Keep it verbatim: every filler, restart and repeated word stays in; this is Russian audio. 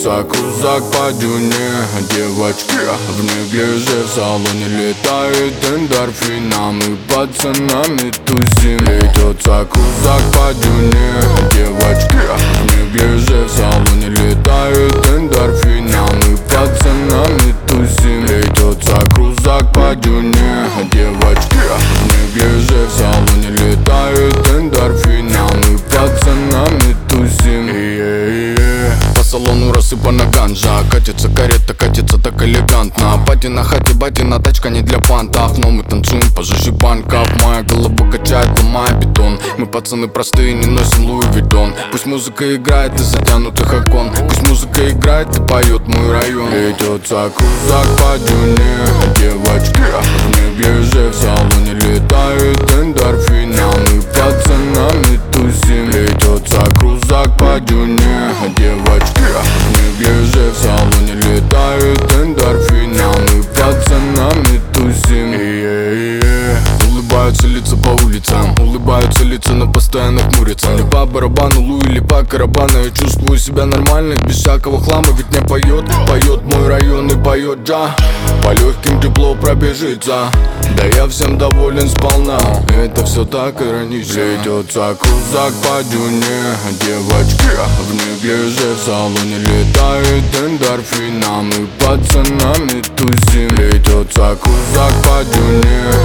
Плетется крузак по дюне, девочки в неглиже в салоне летают эндорфинами, пацанами тусим. Плетется крузак по дюне, девочки в неглиже в салоне летают эндорфинами, пацанами тусим. Плетется крузак по дюне, девочки в неглиже в салоне летают эндорфинами, пацанами тусим. По салону рассыпана ганжа, катится карета, катится так элегантно. Пати на хате, батина тачка не для понтов, но мы танцуем пожиже банков. Моя голова качает, ломая бетон. Мы пацаны простые, не носим Луи Виттон. Пусть музыка играет из затянутых окон, пусть музыка играет и поет мой район. Плетется крузак по дюне, девочки в неглиже в салоне летают эндорфинами, пацанами тусим. Плетется крузак по дюне, девочки в неглиже в салоне летают эндорфинами, пацанами тусим. Улыбаются лица по улицам, улыбаются лица, но постоянно хмурятся. Ли по барабану Луи, или по карабану. Я чувствую себя нормально, без всякого хлама. Ведь не поет, поет мой район и поет джа. По легким тепло пробежится, да я всем доволен сполна. Это все так иронично. Плетется крузак по дюне, девочки в неглиже в салоне летают эндорфинами, пацанами тусим. Плетется крузак по дюне,